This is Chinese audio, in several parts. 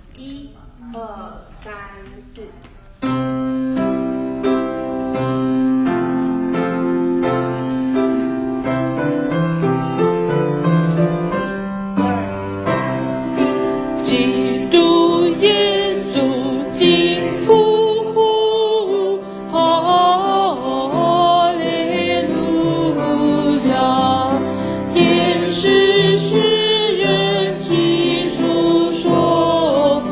一、二、三、四。 基督耶稣经复活，哈利路亚！天使诗人齐述说，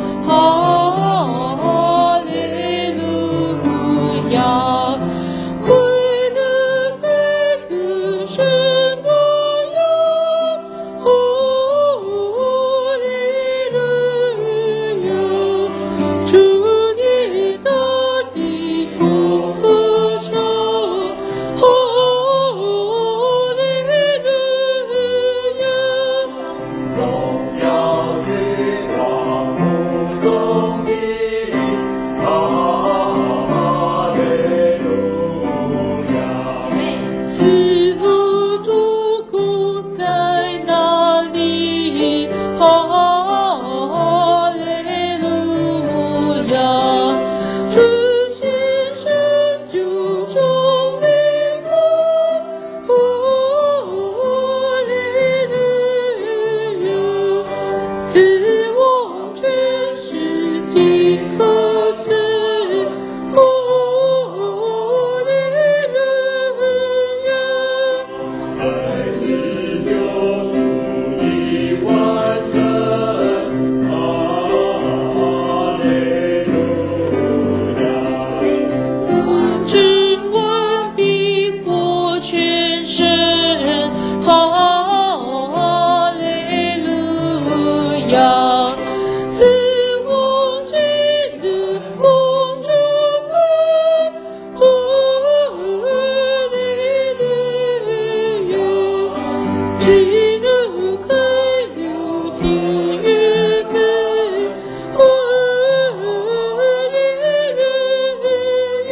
哈利路亚！快乐在歌声歌谣，哈利路亚！主你大地同歌唱，哈利路亚！荣耀与光荣荣耀，哈利路亚！赐福祝福在哪里？哈利路亚！出现神救主灵光，哈利路亚！死亡权势尽可赐，哈利路亚！爱是救赎已完成，哈利路亚！指纹必获全身，哈利路亚！死亡权的梦中梦，哈利路亚！基督开了天与地，哈利路亚！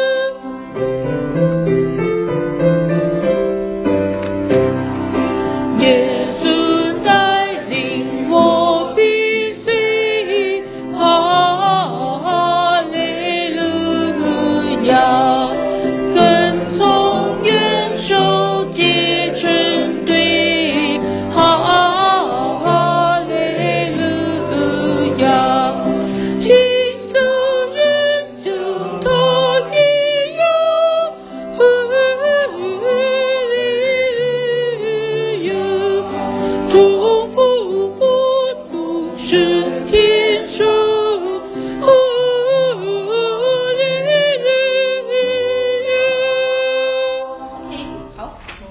耶稣带领我必须，哈利路亚！跟从元首结成队，哈利路亚！行走人就他一样，哈利路亚！同复活同升天。